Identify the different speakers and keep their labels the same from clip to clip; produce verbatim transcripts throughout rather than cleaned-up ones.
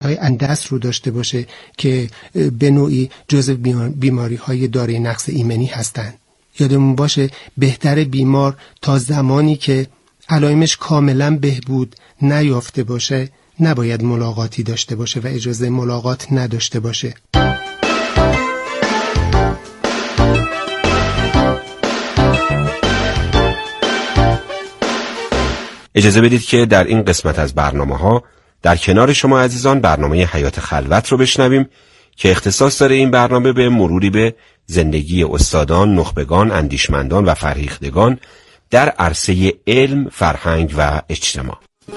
Speaker 1: های اندست رو داشته باشه که به نوعی جزو بیماری های دارای نقص ایمنی هستند. یادمون باشه بهتر بیمار تا زمانی که علائمش کاملا بهبود نیافته باشه نباید ملاقاتی داشته باشه و اجازه ملاقات نداشته باشه.
Speaker 2: اجازه بدید که در این قسمت از برنامه‌ها در کنار شما عزیزان برنامه حیات خلوت رو بشنویم که اختصاص داره این برنامه به مروری به زندگی استادان، نخبگان، اندیشمندان و فرهیختگان در عرصه علم، فرهنگ و اجتماع.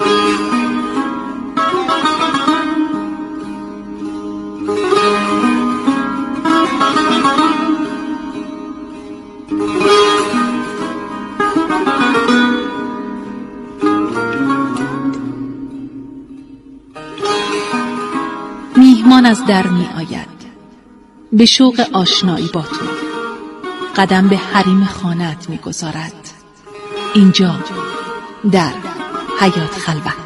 Speaker 3: میهمان از در می آید به شوق آشنایی با تو، قدم به حریم خانه‌ات می گذارد. اینجا در حیات خلوت.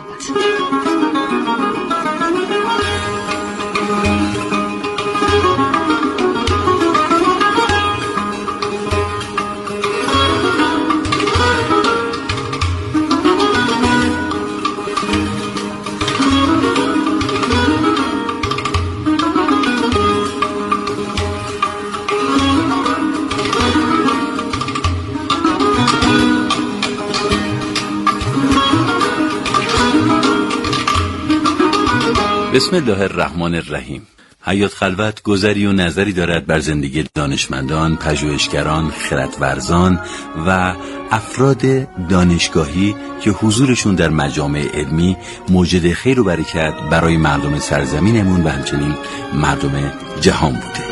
Speaker 4: بسم الله الرحمن الرحیم. حیات خلوت گذری و نظری دارد بر زندگی دانشمندان، پژوهشگران، خردورزان و افراد دانشگاهی که حضورشون در مجامع علمی موجد خیر و برکت برای مردم سرزمینمون و همچنین مردم جهان بوده.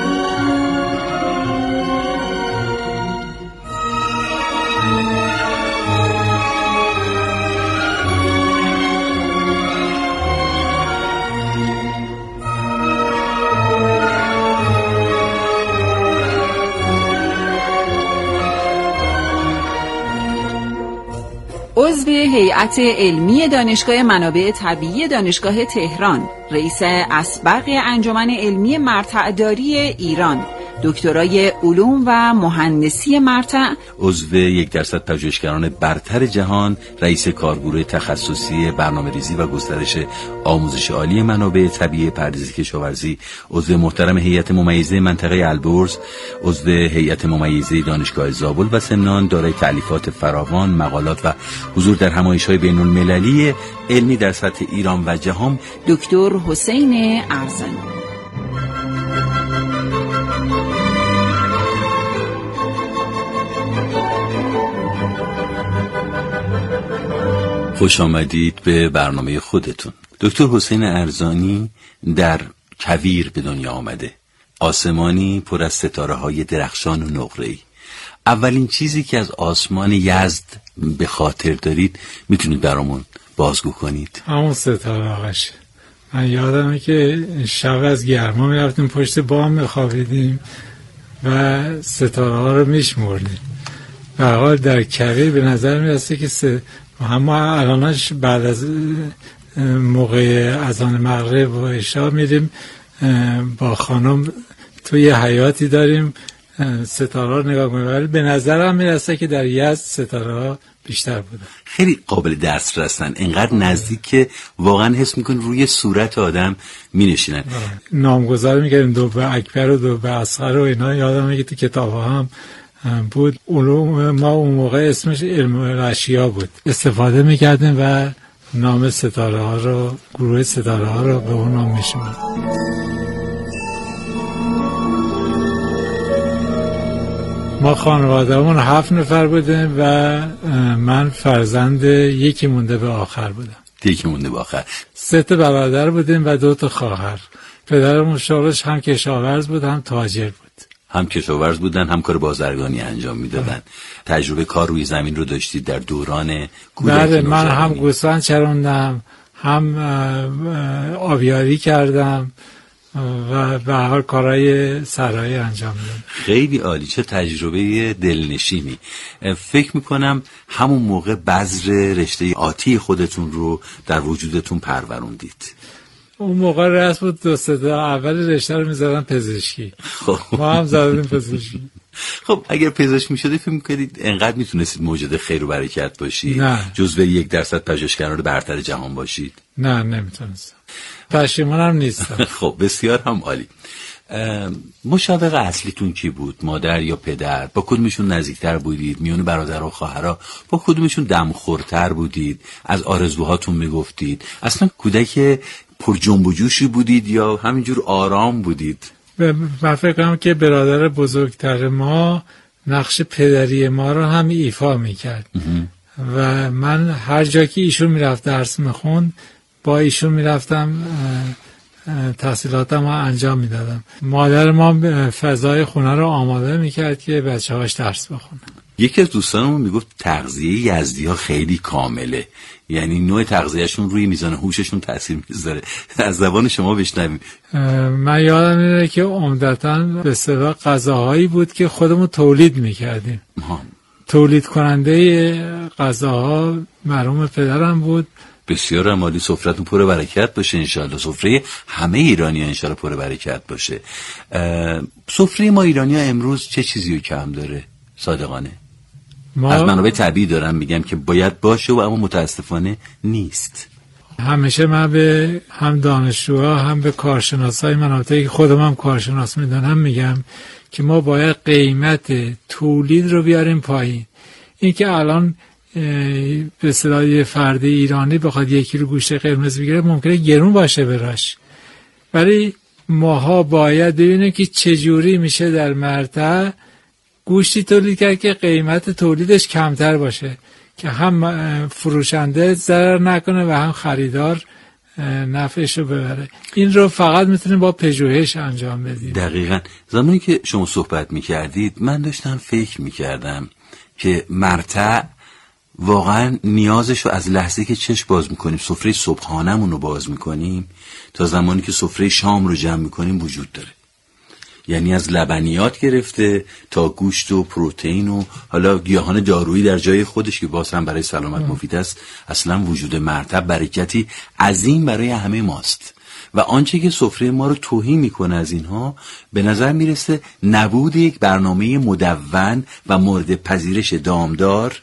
Speaker 5: عضو هیئت علمی دانشگاه منابع طبیعی دانشگاه تهران، رئیس اسبق انجمن علمی مرتع‌داری ایران، دکترای علوم و مهندسی مرتع،
Speaker 4: عضو یک درصد پژوهشگران برتر جهان، رئیس کارگروه تخصصی برنامه‌ریزی و گسترش آموزش عالی منابع طبیعی پردیس کشاورزی، عضو محترم هیئت ممیزه منطقه البرز، عضو هیئت ممیزه دانشگاه زابل و سمنان، دارای تألیفات فراوان، مقالات و حضور در همایش‌های بین‌المللی علمی در سطح ایران و جهان،
Speaker 5: دکتر حسین ارزانی.
Speaker 4: خوش آمدید به برنامه خودتون. دکتر حسین ارزانی در کویر به دنیا آمده، آسمانی پر از ستاره های درخشان و نقره‌ای. اولین چیزی که از آسمان یزد به خاطر دارید میتونید برامون بازگو کنید؟
Speaker 6: همون ستاره آقاشه. من یادمه که شب از گرما میرفتیم پشت بام میخوابیدیم و ستاره ها رو میشمردیم. به هر حال در کویر به نظر میرسه که س... اما الانش بعد از موقع اذان مغرب و عشا میریم با خانم توی حیاتی داریم ستاره رو نگاه کنیم، ولی به نظرم میرسه که در یزد ستاره ها بیشتر بودن.
Speaker 4: خیلی قابل دسترسن، اینقدر نزدیک که واقعا حس میکنی روی صورت آدم مینشینن.
Speaker 6: نامگذاری میکردیم دو به اکبر و دو به اصغر و اینا، یادمه که تو کتاب هم بود. علوم ما اون موقع اسمش علم الاشیا بود، استفاده میکردیم و نام ستاره ها رو، گروه ستاره ها رو به اون نام میشمردیم. ما خانواده‌مون هفت نفر بودیم و من فرزند یکی مونده به آخر بودم.
Speaker 4: یکی مونده به آخر.
Speaker 6: سه تا برادر بودیم و دو تا خواهر. پدرمون شغلش هم کشاورز بود هم تاجر بود.
Speaker 4: هم کشاورز بودن هم کار بازرگانی انجام میدادن. تجربه کار روی زمین رو داشتید در دوران کودکی؟
Speaker 6: بله، من هم گوسفند چروندم، هم آبیاری کردم و به هر کارهای سرایی انجام دادم.
Speaker 4: خیلی عالی، چه تجربه دلنشینی. فکر میکنم همون موقع بذر رشته آتی خودتون رو در وجودتون پروروندید.
Speaker 6: اون موقع رسم بود دو سه تا اول رشته رو می‌زدن پزشکی.
Speaker 4: خب
Speaker 6: ما هم زدیم پزشکی.
Speaker 4: خب اگر پزشک می‌شدید فکر می‌کردید انقدر میتونستید موجد خیر و برکت باشید؟
Speaker 6: نه.
Speaker 4: جزو یک درصد پژوهشگران برتر جهان باشید؟
Speaker 6: نه نمیتونستم. پشیمانم نیستم.
Speaker 4: خب بسیار هم عالی. مشاور اصلیتون کی بود؟ مادر یا پدر؟ با کدومشون نزدیکتر بودید؟ میون برادر و خواهرها با کدومشون دمخورتر بودید؟ از آرزوهاتون میگفتید؟ اصلا کودک پر جنب و جوشی بودید یا همینجور آرام بودید؟
Speaker 6: من فکر کنم که برادر بزرگتر ما نقش پدری ما رو هم ایفا میکرد و من هر جا که ایشون میرفت درس میخوند با ایشون میرفتم تحصیلاتم رو انجام میدادم. مادر ما فضای خونه رو آماده میکرد که بچه هاش درس بخونن.
Speaker 4: یکی از دوستانمون میگفت تغذیه یزدی ها خیلی کامله، یعنی نوع تغذیهشون روی میزان هوششون تاثیر میذاره. از زبان شما بشنویم.
Speaker 6: من یادم میاد که عمدتاً به اصطلاح غذاهایی بود که خودمون تولید میکردیم. تولید کننده غذاها مرحوم پدرم بود.
Speaker 4: بسیار عالی. سفرتون پر برکت باشه انشالله. سفره همه ایرانی ها انشالله پر برکت باشه. سفره ما ایرانی ها امروز چه چیزی رو کم داره صادقانه؟ ما از منابع طبیعی دارم میگم که باید باشه و اما متاسفانه نیست.
Speaker 6: همیشه من به هم دانشجوها هم به کارشناسای مناطقی که خودم هم کارشناس میدونم میگم که ما باید قیمت تولید رو بیاریم پایین. این که الان به اصطلاح فرد ایرانی بخواد یک کیلو گوشت قرمز بگیره ممکنه گرون باشه براش، ولی ماها باید ببینیم که چجوری میشه در مرتع گوشتی تولید کرد که قیمت تولیدش کمتر باشه که هم فروشنده ضرر نکنه و هم خریدار نفعش رو ببره. این رو فقط میتونیم با پژوهش انجام بدیم.
Speaker 4: دقیقاً. زمانی که شما صحبت میکردید من داشتم فکر میکردم که مرتع واقعا نیازش رو از لحظه که چشم باز میکنیم سفره صبحانمون رو باز میکنیم تا زمانی که سفره شام رو جمع میکنیم وجود داره. یعنی از لبنیات گرفته تا گوشت و پروتئین و حالا گیاهان دارویی در جای خودش که باز هم برای سلامت مفید است. اصلا وجود مرتع برکتی عظیم برای همه ماست و آنچه که سفره ما رو توهی میکنه از اینها به نظر میرسه نبود یک برنامه مدون و مورد پذیرش دامدار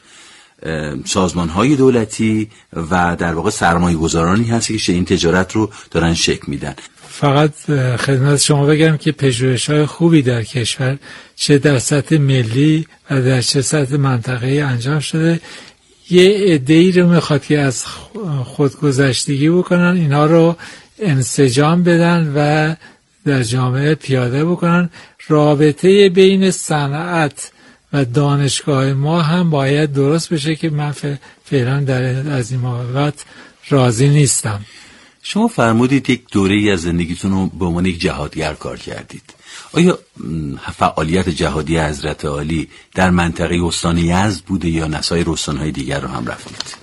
Speaker 4: سازمان‌های دولتی و در واقع سرمایه‌گذارانی هستی که این تجارت رو دارن شکل میدن.
Speaker 6: فقط خدمت شما بگم که پژوهش‌های خوبی در کشور چه در سطح ملی و در چه سطح منطقه‌ای انجام شده. یه عده‌ای رو میخواد که از خودگذشتگی بکنن، اینا رو انسجام بدن و در جامعه پیاده بکنن. رابطه بین صنعت و دانشگاه ما هم باید درست بشه که من فعلا در از این موقعیت راضی نیستم.
Speaker 4: شما فرمودید یک دوره‌ای از زندگیتون رو به عنوان یک جهادگر کار کردید. آیا فعالیت جهادی حضرت عالی در منطقه استان یزد بوده یا نسایر استان‌های دیگر رو هم رفتید؟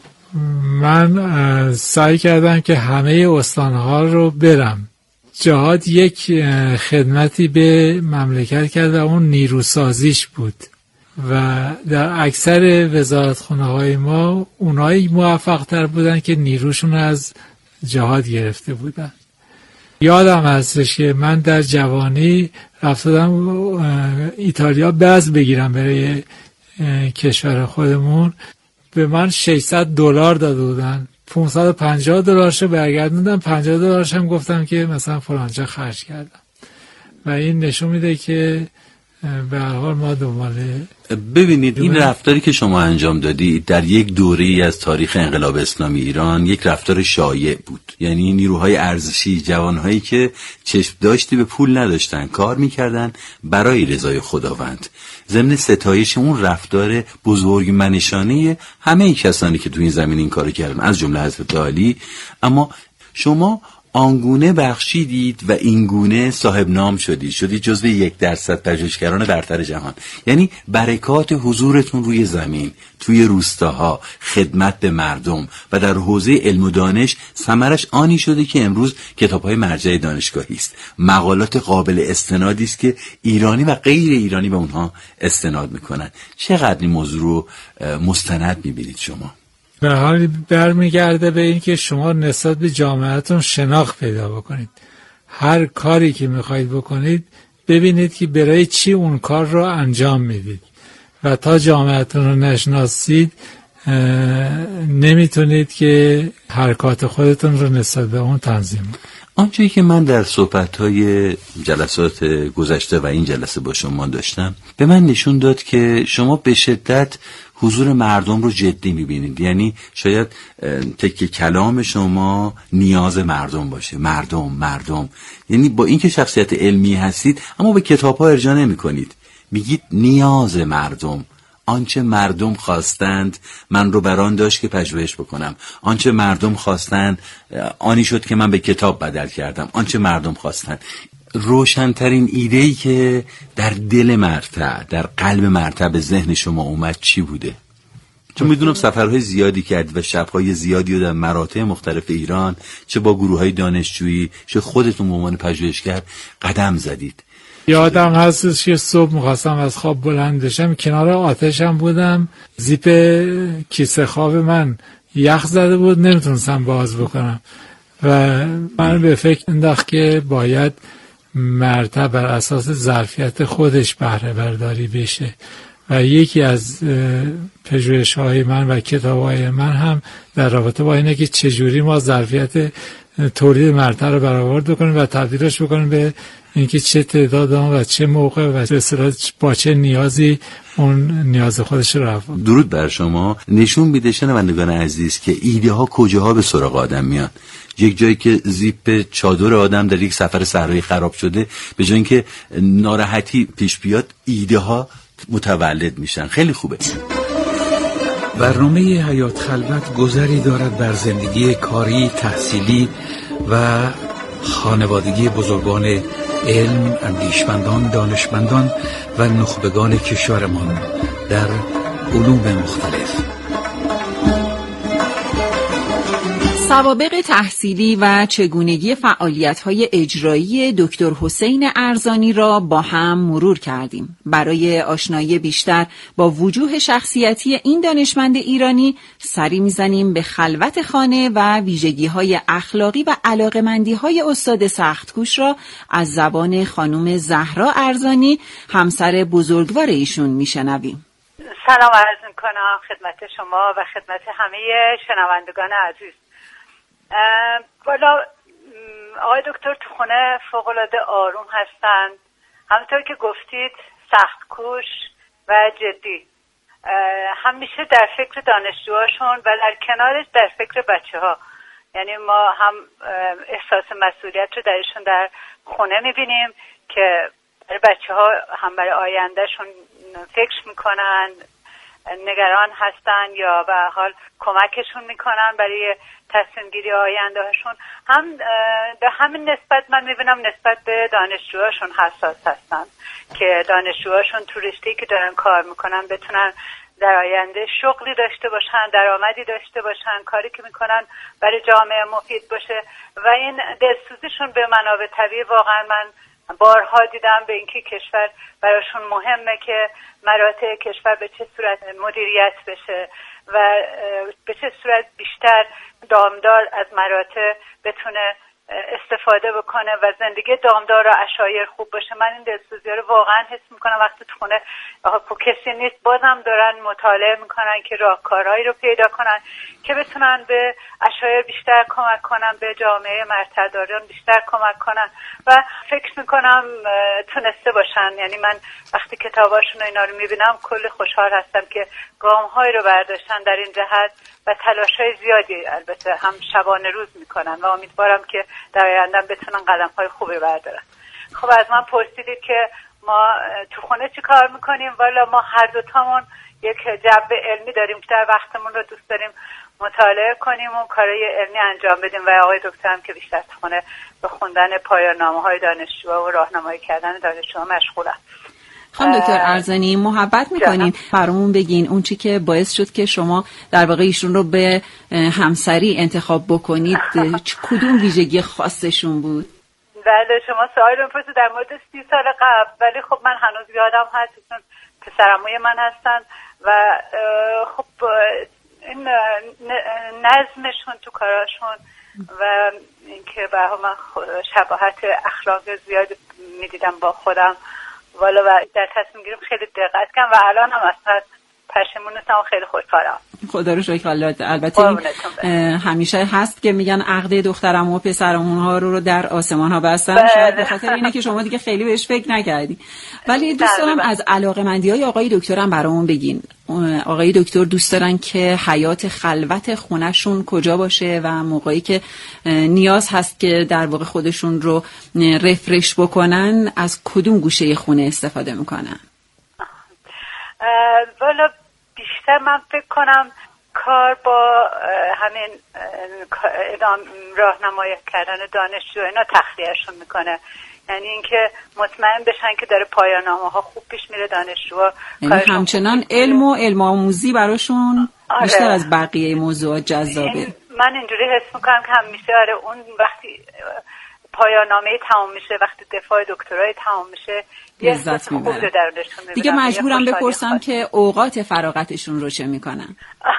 Speaker 6: من سعی کردم که همه استان‌ها رو برم. جهاد یک خدمتی به مملکت کرد و اون نیروسازیش بود و در اکثر وزارتخانه های ما اونایی موفق تر بودن که نیروشون از جهاد گرفته بودن. یادم هستش که من در جوانی رفتم ایتالیا بذر بگیرم برای کشور خودمون. به من ششصد دلار داده بودن، پانصد و پنجاه دلارشو برگردوندم، پنجاه دلارش هم گفتم که مثلا فلانجا خرج کردم و این نشون میده که به هر حال ما دنباله.
Speaker 4: ببینید این رفتاری که شما انجام دادید در یک دوره‌ای از تاریخ انقلاب اسلامی ایران یک رفتار شایع بود. یعنی نیروهای ارزشی، جوانهایی که چشم داشتی به پول نداشتن، کار میکردن برای رضای خداوند. ضمن ستایش اون رفتار بزرگ منشانه همه کسانی که تو این زمین این کارو کردن از جمله حضرت علی. اما شما آنگونه بخشیدید و اینگونه صاحب نام شدید، شدید جزو یک درصد پژوهشگران برتر جهان. یعنی برکات حضورتون روی زمین، توی روستاها، خدمت به مردم و در حوزه علم و دانش ثمرش آنی شده که امروز کتاب‌های مرجع دانشگاهی است، مقالات قابل استنادی است که ایرانی و غیر ایرانی به اونها استناد میکنن. چقدر این موضوع رو مستند میبینید شما؟
Speaker 6: به حال برمیگرده به این که شما نسبت به جامعهتون شناخت پیدا بکنید. هر کاری که میخواید بکنید ببینید که برای چی اون کار رو انجام میدید و تا جامعهتون رو نشناسید نمیتونید که حرکات خودتون رو نسبت به اون تنظیم کنید.
Speaker 4: آنچه که من در صحبت‌های جلسات گذشته و این جلسه با شما داشتم به من نشون داد که شما به شدت حضور مردم رو جدی می‌بینید. یعنی شاید تکه کلام شما نیاز مردم باشه، مردم مردم یعنی با اینکه شخصیت علمی هستید اما به کتاب‌ها ارجاع نمی‌کنید، میگید نیاز مردم، آنچه مردم خواستند من رو بران داشت که پژوهش بکنم، آنچه مردم خواستند آنی شد که من به کتاب بدل کردم، آنچه مردم خواستند. روشن‌ترین ایده‌ای که در دل مرتع، در قلب مرتع به ذهن شما اومد چی بوده؟ چون میدونم سفرهای زیادی کردید و شب‌های زیادی رو در مراتع مختلف ایران چه با گروه‌های دانشجویی چه خودتون به عنوان پژوهشگر قدم زدید.
Speaker 6: یادم هستش که صبح می‌خواستم از خواب بلند بشم، کنار آتشم بودم، زیپ کیسه خواب من یخ زده بود، نمیتونستم باز بکنم و من به فکر انداخت که باید مرتع بر اساس ظرفیت خودش بهره برداری بشه و یکی از پژوهش‌های من و کتاب‌های من هم در رابطه با اینه که چجوری ما ظرفیت تولید مرتع رو برآورد بکنیم و تبدیلش بکنیم به اینکه چه تعداد آن و چه موقع و به اصطلاح با چه نیازی اون نیاز خودش رو رفع.
Speaker 4: درود بر شما. نشون میده شنوندگان عزیز که ایده ها کجاها به سراغ آدم میان. یک جایی که زیپ چادر آدم در یک سفر صحرایی خراب شده، به جای اینکه ناراحتی پیش بیاد ایده ها متولد میشن. خیلی خوبه.
Speaker 7: برنامه حیات خلوت گذری دارد بر زندگی کاری، تحصیلی و خانوادگی بزرگان علم، اندیشمندان، دانشمندان و نخبگان کشورمان در علوم مختلف.
Speaker 5: سوابق تحصیلی و چگونگی فعالیت‌های اجرایی دکتر حسین ارزانی را با هم مرور کردیم. برای آشنایی بیشتر با وجوه شخصیتی این دانشمند ایرانی سری می‌زنیم به خلوت خانه و ویژگی‌های اخلاقی و علاقه‌مندی‌های استاد سختکوش را از زبان خانم زهرا ارزانی، همسر بزرگوار ایشون می‌شنویم.
Speaker 8: سلام عرض می‌کنم خدمت شما و خدمت همه شنوندگان عزیز. بالا آقای دکتر تو خونه فوق‌العاده آروم هستند، همونطور که گفتید سخت‌کوش و جدی، همیشه در فکر دانشجوهاشون و در کنارش در فکر بچه‌ها. یعنی ما هم احساس مسئولیت رو درشون در خونه می‌بینیم که برای بچه‌ها هم برای آیندهشون فکر می‌کنن، نگران هستن یا به حال کمکشون میکنن برای تصمیم گیری آیندهشون. هم به همین نسبت من میبینم نسبت به دانشجوهاشون حساس هستن که دانشجوهاشون تو رشته‌ای که دارن کار میکنن بتونن در آینده شغلی داشته باشن، درآمدی داشته باشن، کاری که میکنن برای جامعه مفید باشه و این دلسوزیشون به منابع طبیعی واقعا من بارها دیدم به اینکه کشور براشون مهمه که مراتع کشور به چه صورت مدیریت بشه و به چه صورت بیشتر دامدار از مراتع بتونه استفاده بکنه و زندگی دامدار و عشایر خوب باشه. من این دلسوزی رو واقعا حس میکنم وقتی تو خونه کسی نیست، بازم دارن مطالعه میکنن که راهکارهایی رو پیدا کنن که بتونن به عشایر بیشتر کمک کنن، به جامعه مرتداران بیشتر کمک کنن و فکر میکنم تونسته باشن. یعنی من وقتی کتاباشون و اینا رو میبینم کلی خوشحال هستم که گام‌هایی رو برداشتن در این جهت و تلاش‌های زیادی البته هم شبانه روز میکنن و امیدوارم که در آینده بتونن قدم‌های خوبی بردارن. خب از من پرسیدید که ما تو خونه چی کار میکنیم؟ والا ما هر دو تامون یک جنبه علمی داریم که در وقتمون رو دوست داریم مطالعه کنیم و کارهای علمی انجام بدیم و آقای دکتر هم که بیشتر تو خونه به خوندن پایان نامه‌های دانشجوها و راهنمایی کردن دانشجوها مشغولن.
Speaker 5: خانم دکتر ارزانی محبت میکنین برامون بگین اون چی که باعث شد که شما در واقع ایشون رو به همسری انتخاب بکنید کدوم ویژگی خاصشون بود؟
Speaker 8: بله شما سوال رو می‌پرسید در مورد سی سال قبل، ولی خب من هنوز یادم هست چون پسرعموی من هستن و خب این نظمشون تو کاراشون و اینکه به من شباهت اخلاق زیاد میدیدم با خودم والا و در تصمیم گیریم خیلی دقت کردم و الان هم اصلا پشیمون نیستم و خیلی خوشحالم.
Speaker 5: خدا رو شکر. البته همیشه هست که میگن عقد دخترم و پسرمون ها رو در آسمان ها بستن. بله. شاید به خاطر اینه که شما دیگه خیلی بهش فکر نکردی. ولی دوست دارم از علاقه‌مندی‌های آقای دکترم برامون بگین. آقای دکتر دوست دارن که حیات خلوت خونه‌شون کجا باشه و موقعی که نیاز هست که در واقع خودشون رو رفرش بکنن از کدوم گوشه خونه استفاده میکنن؟
Speaker 8: والا بیشتر من فکر کنم کار با همین ادام راهنمایی کردن دانشجو اینا تخلیه‌شون میکنه. یعنی اینکه مطمئن بشن که داره پایان‌نامه ها خوب پیش میره دانشجوها.
Speaker 5: یعنی همچنان علم و علم آموزی براشون آره. بیشتر از بقیه موضوعات جذابه.
Speaker 8: من اینجوری حس میکنم که همیشه آره اون وقتی پایان‌نامه تمام میشه، وقتی دفاع دکترای تمام میشه
Speaker 5: لذت میبرن. دیگه مجبورم بپرسم که اوقات فراغتشون رو چه میکنن؟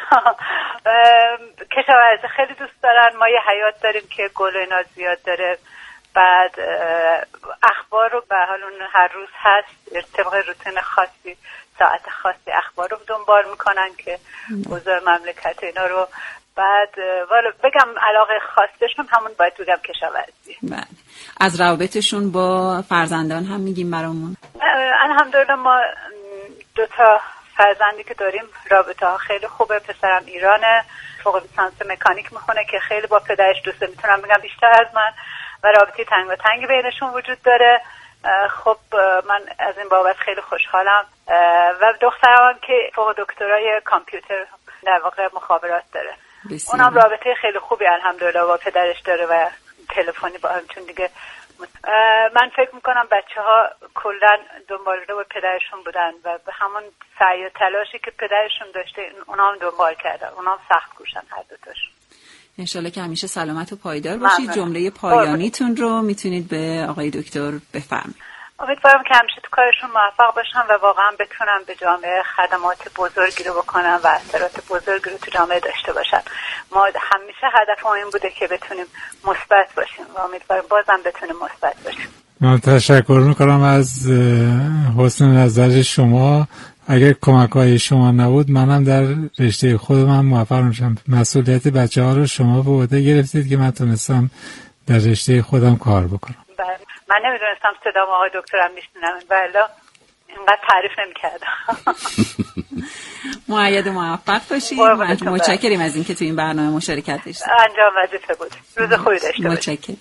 Speaker 8: کشاورزی خیلی دوست دارن. ما یه حیات داریم که گل و اینا زیاد داره. بعد اخبار رو به حال اون هر روز هست طبق روتین خاصی ساعت خاصی اخبار رو دنبال میکنن که اوضاع مملکت اینا رو. بعد والا بگم علاقه خاصشون همون باید بگم کشاورزی.
Speaker 5: بله. از روابطشون با فرزندان هم میگیم برامون؟
Speaker 8: الحمدلله ما دو تا فرزندی که داریم رابطه ها خیلی خوبه. پسرم ایرانه، فوق لیسانس مکانیک میخونه که خیلی با پدرش دوسته، میتونم بگم بیشتر از من، و رابطه تنگ و تنگی بینشون وجود داره. خب من از این بابت خیلی خوشحالم. و دخترم هم که فوق دکترای کامپیوتر در واقع مخابرات داره.
Speaker 5: بسیار.
Speaker 8: اونم رابطه خیلی خوبی الحمدلله با پدرش داره و تلفنی با هم، چون دیگه من فکر میکنم بچه ها کلن دنبال رو با پدرشون بودن و به همون سعی و تلاشی که پدرشون داشته اونا هم دنبال کردن. اونا هم سخت کوشن هر دوتاشون.
Speaker 5: انشالله که همیشه سلامت و پایدار باشید. جمله پایانیتون رو میتونید به آقای دکتر بفرمایید.
Speaker 8: امیدوارم که همیشه تو کارشون موفق باشن و واقعا بتونن به جامعه خدمات بزرگی رو بکنن و اثرات بزرگی رو تو جامعه داشته باشن. ما همیشه هدف ما این بوده که بتونیم مثبت باشیم و امیدوارم بازم بتونیم مثبت باشیم.
Speaker 6: من تشکر میکنم از حسن نظر شما. اگر کمک‌های شما نبود منم در رشته خودم هم موفق نمیشم. مسئولیت بچه‌ها رو شما به عهده گرفتید که من تونستم در رشته خودم کار بکنم.
Speaker 8: بله. من نمیدونستم صدام آقای دکترم میشنن ولی اینقدر تعریف نمی‌کردم.
Speaker 5: مؤید موفق باشید. متشکریم از اینکه تو این برنامه مشارکت داشتید.
Speaker 8: انجام وظیفه بود. روز خوبی داشته باشید.
Speaker 5: متشکرم.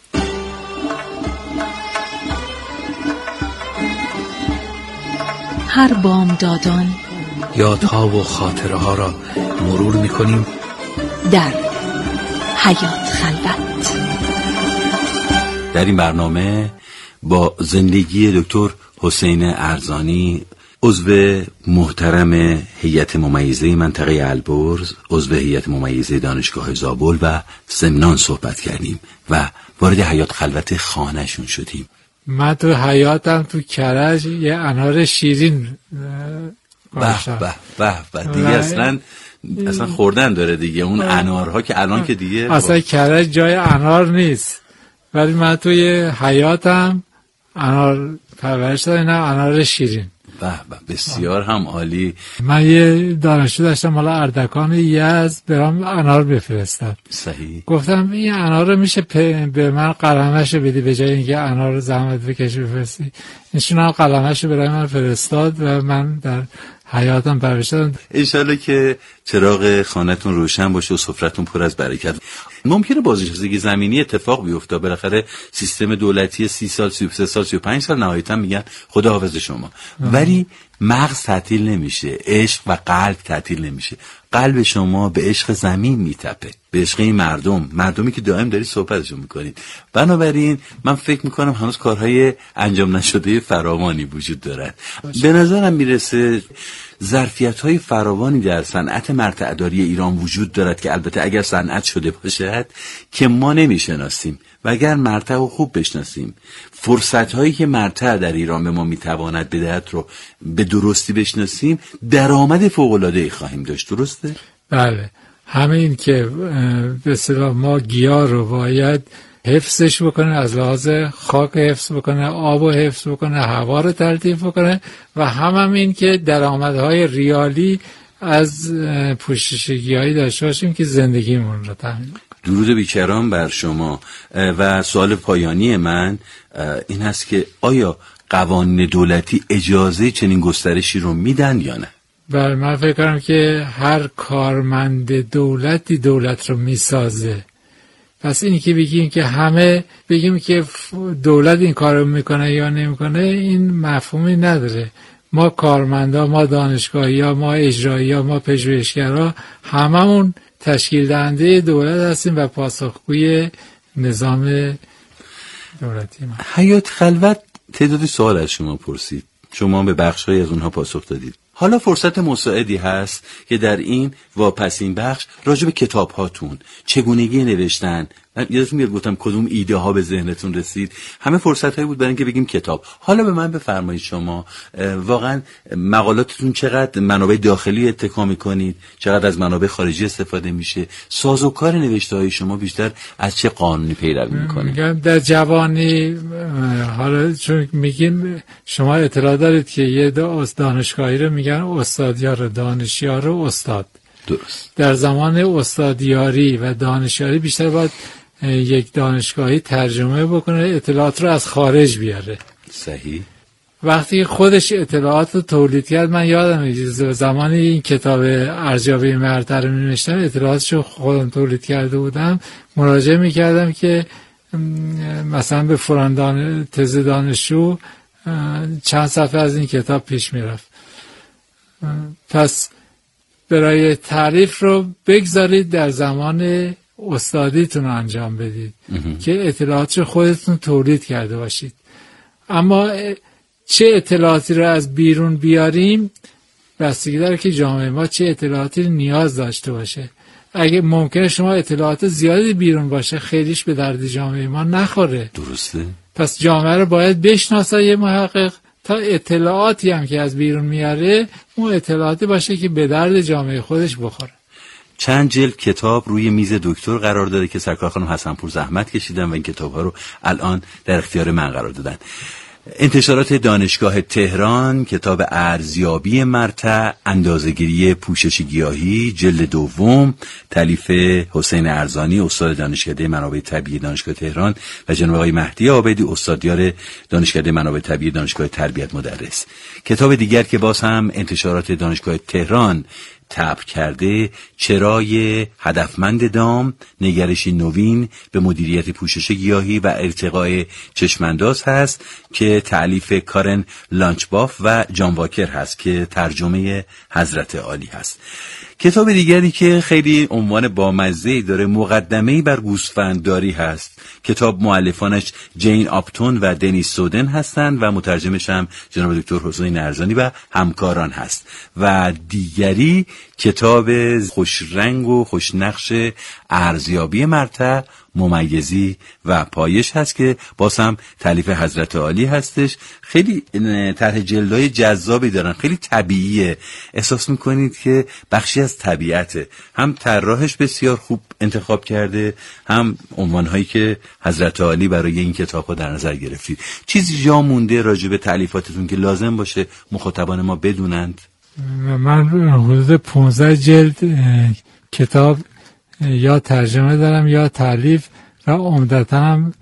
Speaker 3: هر بامدادان
Speaker 7: یادها و خاطره ها را مرور می‌کنیم
Speaker 3: در حیات خلوت.
Speaker 4: در این برنامه با زندگی دکتر حسین ارزانی، عضو محترم هیئت ممیزه منطقه البرز، عضو هیئت ممیزه دانشگاه زابل و سمنان صحبت کردیم و وارد حیات خلوت خانه‌شون شدیم.
Speaker 6: من تو حیاتم تو کرج یه انار شیرین
Speaker 4: به به به به دیگه اصلا اصلا خوردن داره دیگه اون انارها که الان که دیگه
Speaker 6: اصلا کرج جای انار نیست، ولی من توی حیاتم انار پرورش دادم، انار شیرین.
Speaker 4: به به بسیار هم عالی.
Speaker 6: من یه دانشجو داشتم مالا اردکان یزد برام انار بفرستاد.
Speaker 4: صحیح.
Speaker 6: گفتم این انار رو میشه به من قلمش بدی به جای اینکه انار رو زحمت بکشی بفرستی. ایشون هم قلمش رو برای من فرستاد و من در حیاتم پرورش دادم.
Speaker 4: انشالله که چراغ خانه‌تون روشن باشه و سفرتون پر از برکت. ممکنه بازنشستگی زمینی اتفاق بیفته، بالاخره سیستم دولتی سی سال سی و سه سال سی و پنج سال نهایتا میگن خدا حافظ شما، ولی مغز تعطیل نمیشه، عشق و قلب تعطیل نمیشه. قلب شما به عشق زمین میتپه، به عشق این مردم، مردمی که دائم دارید صحبتشون میکنید. بنابراین من فکر میکنم هنوز کارهای انجام نشده فراوانی وجود دارد. به نظرم میرسه ظرفیت‌های فراوانی در صنعت مرتعداری ایران وجود دارد که البته اگر صنعت شده باشد که ما نمیشناسیم و اگر مرتع رو خوب بشناسیم، فرصت‌هایی که مرتع در ایران به ما میتواند بدهد رو به درستی بشناسیم، درآمد فوق‌العاده‌ای خواهیم داشت. درسته؟
Speaker 6: بله. همه این که به اصطلاح ما گیاه رو باید حفظش بکنه، از لحاظ خاک حفظ بکنه، آب رو حفظ بکنه، هوا رو ترتیب بکنه و هم, هم این که درآمدهای ریالی از پوشش گیاهی داشته باشیم که زندگیمون رو تامین کنه.
Speaker 4: درود بیکران بر شما. و سوال پایانی من این هست که آیا قوانین دولتی اجازه چنین گسترشی رو میدن یا نه؟
Speaker 6: بله، من فکر کنم که هر کارمند دولتی دولت رو میسازه. پس اینی که بگیم که همه بگیم که دولت این کار رو میکنه یا نمیکنه، این مفهومی نداره. ما کارمندا، ما دانشگاهی‌ها، ما اجرایی‌ها، ما پژوهشگرا هممون تشکیل دهنده دولت هستیم و پاسخگوی نظام دولتی ما.
Speaker 4: حیات خلوت تعدادی سوال از شما پرسید، شما به بخش‌های از اونها پاسخ دادید. حالا فرصت مساعدی هست که در این واپسین بخش راجع به کتاب هاتون، چگونگی نوشتن، من یادتون میاد گفتم کدوم ایده ها به ذهنتون رسید، همه فرصت هایی بود برای اینکه بگیم کتاب. حالا به من بفرمایید شما واقعا مقالاتتون چقدر منابع داخلی اتکا میکنید، چقدر از منابع خارجی استفاده میشه، سازوکار نوشته های شما بیشتر از چه قانونی پیروی میکنه؟
Speaker 6: میگم در جوانی، حالا چون میگیم شما اطلاع دارید که یه دانشگاهی رو میگن استادیار، دانشیار و استاد.
Speaker 4: درست.
Speaker 6: در زمان استادیاری و دانشیاری بیشتر باید یک دانشگاهی ترجمه بکنه، اطلاعات رو از خارج بیاره.
Speaker 4: صحیح.
Speaker 6: وقتی خودش اطلاعات رو تولید کرد، من یادم زمانی این کتاب ارزیابی مرتع رو می‌نوشتم، اطلاعاتش رو خودم تولید کرده بودم، مراجعه می‌کردم که مثلا به فلان دان... تز دانشجو چند صفحه از این کتاب پیش میرفت. پس برای تعریف رو بگذارید در زمان استادیتون انجام بدید که اطلاعات رو خودتون تولید کرده باشید. اما چه اطلاعاتی رو از بیرون بیاریم بستگی داره که جامعه ما چه اطلاعاتی نیاز داشته باشه. اگه ممکنه شما اطلاعات زیادی بیرون باشه، خیلیش به درد جامعه ما نخوره.
Speaker 4: درسته.
Speaker 6: پس جامعه رو باید بشناسه یه محقق تا اطلاعاتی هم که از بیرون میاره اون اطلاعاتی باشه که به درد جامعه خودش بخوره.
Speaker 4: چند جلد کتاب روی میز دکتر قرار داره که سرکار خانم حسن‌پور زحمت کشیدن و این کتاب‌ها رو الان در اختیار من قرار دادن. انتشارات دانشگاه تهران، کتاب ارزیابی مرتع، اندازه‌گیری پوشش گیاهی، جلد دوم، تالیف حسین ارزانی، استاد دانشکده منابع طبیعی دانشگاه تهران و جناب آقای مهدی عابدی، استادیار دانشکده منابع طبیعی دانشگاه تربیت مدرس. کتاب دیگر که باز هم انتشارات دانشگاه تهران طبع کرده، چرای هدفمند دام، نگرشی نوین به مدیریت پوشش گیاهی و ارتقای چشمانداز هست که تألیف کارن لانچباف و جان واکر هست که ترجمه حضرت عالی هست. کتاب دیگری که خیلی عنوان بامزه‌ای داره، مقدمه‌ای بر گوسفندداری هست. کتاب مؤلفانش جین آپتون و دنیس سودن هستند و مترجمش هم جناب دکتر حسین ارزانی و همکاران هست. و دیگری کتاب خوشرنگ و خوشنقش ارزیابی مرتع، ممیزی و پایش هست که باز هم تالیف حضرت عالی هستش. خیلی طرح جلدهای جذابی دارن، خیلی طبیعیه، احساس میکنید که بخشی از طبیعته. هم طراحش بسیار خوب انتخاب کرده، هم عنوانهایی که حضرت عالی برای این کتاب‌ها در نظر گرفتید. چیزی جا مونده راجع به تالیفاتتون که لازم باشه مخاطبان ما بدونند؟
Speaker 6: من حدود پانزده جلد کتاب یا ترجمه دارم یا تالیف و عمدتاً هم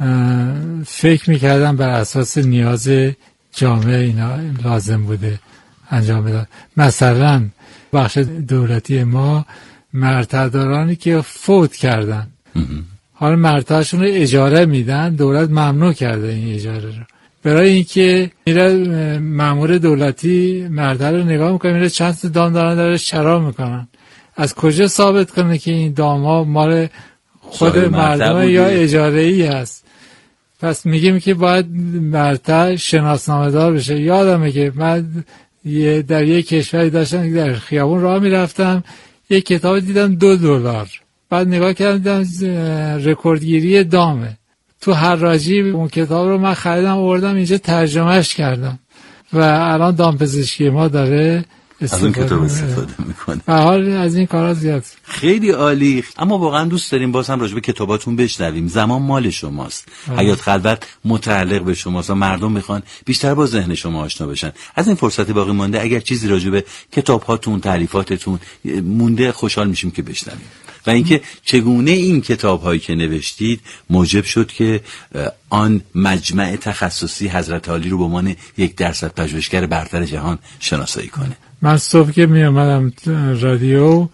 Speaker 6: فکر میکردم بر اساس نیاز جامعه اینا لازم بوده انجام بدم. مثلا بخش دولتی ما مرتعدارانی که فوت کردن، حالا مرتعشون رو اجاره میدن، دولت ممنوع کرده این اجاره رو. برای اینکه میره مأمور دولتی مرتع رو نگاه میکنه، میره چند تا دام دارن داره شراب میکنن، از کجا ثابت کنه که این دام‌ها مال خود مردم یا اجاره‌ای هست؟ پس میگیم که باید مرتع شناسنامه دار بشه. یادمه که من یه در یک کشوری داشتم در خیابون راه میرفتم، یک کتاب دیدم دو دلار، بعد نگاه کردم رکوردگیری دامه، تو حراجی اون کتاب رو من خریدم آوردم اینجا ترجمهش کردم و الان دامپزشکی ما داره
Speaker 4: از اون کتاب استفاده میکنه.
Speaker 6: به حال از این کارا زیاد.
Speaker 4: خیلی عالی. اما واقعا دوست داریم باز هم راجع به کتاباتون بشنویم. زمان مال شماست. حیات خلوت متعلق به شماست و مردم میخوان بیشتر با ذهن شما آشنا بشن. از این فرصت باقی مونده اگر چیزی راجع به کتاب‌هاتون، تالیفاتتون مونده خوشحال میشیم که بشنویم. و اینکه چگونه این کتاب‌هایی که نوشتید موجب شد که آن مجمع تخصصی حضرت عالی رو به عنوان یک درصد پژوهشگر برتر جهان شناسایی کنه.
Speaker 6: من صبح که می اومدم رادیو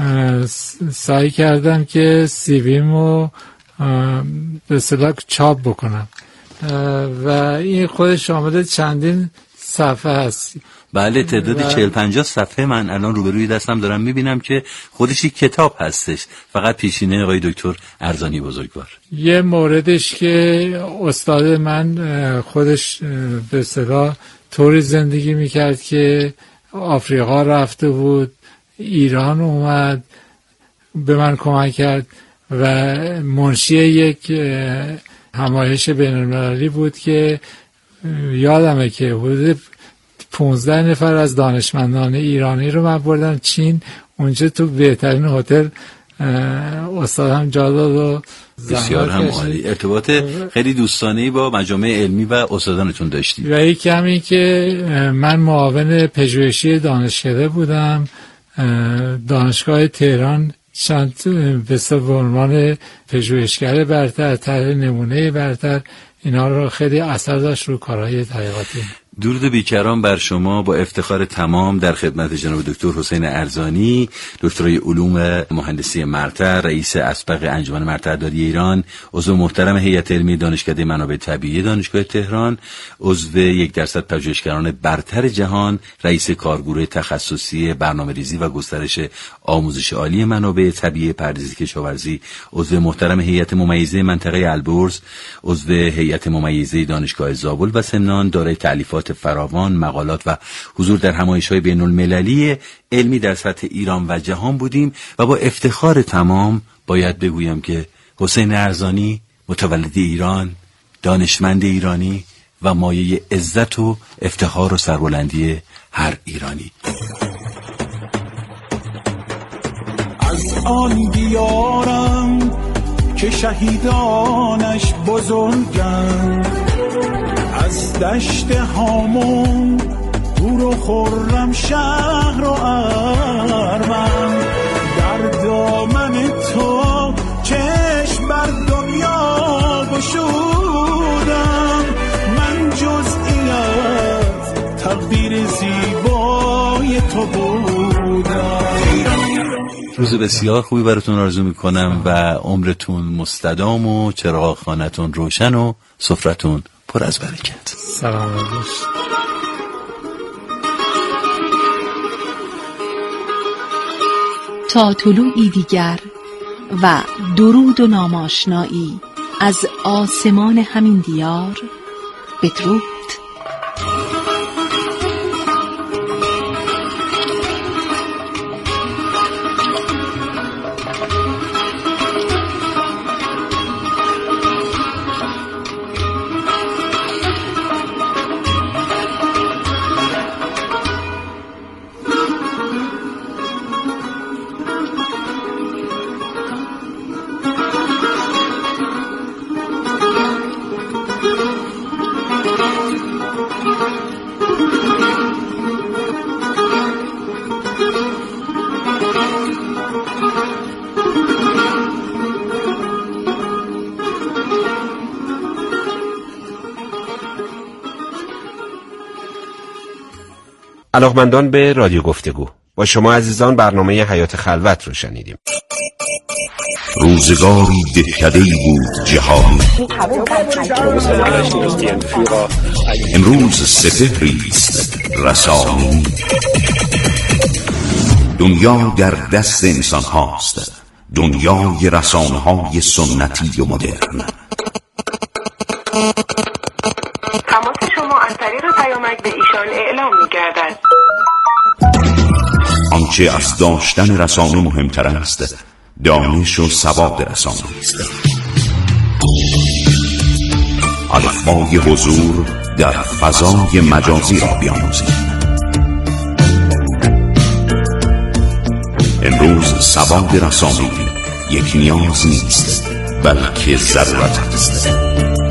Speaker 6: سعی کردم که سیویمو به اصطلاح چاپ بکنم و این خودش شامل چندین صفحه هست.
Speaker 4: بله، تعداد چهل پنجاه صفحه من الان روبروی دستم دارم میبینم که خودش یک کتاب هستش، فقط پیشینه آقای دکتر ارزانی بزرگوار.
Speaker 6: یه موردش که استاد من خودش به اصطلاح طوری زندگی میکرد که آفریقا رفته بود، ایران اومد، به من کمک کرد و منشی یک همایش بین‌المللی بود که یادمه که حدود پونزده نفر از دانشمندان ایرانی رو من بردم چین، اونجا تو بهترین هتل استاد هم جا داد و
Speaker 4: بسیار هم عالی. ارتباط خیلی دوستانه‌ای با مجامع علمی و استادانتون داشتید.
Speaker 6: و یک کمی که من معاون پژوهشی دانشکده بودم دانشگاه تهران، چند به عنوان پژوهشگر برتر، طرح نمونه برتر، اینا رو خیلی اثر داشت رو کارهای تحقیقاتی.
Speaker 4: درود بیکران بر شما. با افتخار تمام در خدمت جناب دکتر حسین ارزانی، دکترای علوم مهندسی مرتع، رئیس اسبق انجمن مرتع‌داری ایران، عضو محترم هیئت علمی دانشکده منابع طبیعی دانشگاه تهران، عضو یک درصد پژوهشگران برتر جهان، رئیس کارگروه تخصصی برنامه‌ریزی و گسترش آموزش عالی منابع طبیعی پردیس کشاورزی، عضو محترم هیئت ممیزه منطقه البرز، عضو هیئت ممیزه دانشگاه زابل و سمنان، دارای تألیفات فراوان، مقالات و حضور در همایش‌های بین‌المللی علمی در سطح ایران و جهان بودیم و با افتخار تمام باید بگویم که حسین ارزانی متولد ایران، دانشمند ایرانی و مایه عزت و افتخار و سربلندی هر ایرانی.
Speaker 9: از آن دیارم که شهیدانش بزرگند، از دشت هامون دور و خرم شهر و ارمن، در دامن تو چشم بر دنیا گشودم، من جزئی از تقدیر زیبای تو بودم.
Speaker 4: روز بسیار خوبی براتون آرزو میکنم و عمرتون مستدام و چراغ خانتون روشن و سفرتون پر از برکت.
Speaker 6: سلام علیکم.
Speaker 3: تا طلوعی دیگر و درود و ناماشنایی از آسمان همین دیار، بدرود.
Speaker 2: علاقمندان به رادیو گفتگو، با شما عزیزان برنامه حیات خلوت رو شنیدیم.
Speaker 10: روزگاری دهکده‌ای بود جهان، امروز سپهری است رسانی. دنیا در دست انسان هاست، دنیای رسانه های سنتی و مدرن.
Speaker 11: تماس شما از طریق پیامک به ایشان اعلام می‌گردد.
Speaker 10: آنچه از داشتن رسانه مهمتر است، دانش و سواد رسانه است. الفبای حضور در فضای مجازی را بیاموزید. امروز سواد رسانه‌ای یک نیاز نیست بلکه ضرورت است.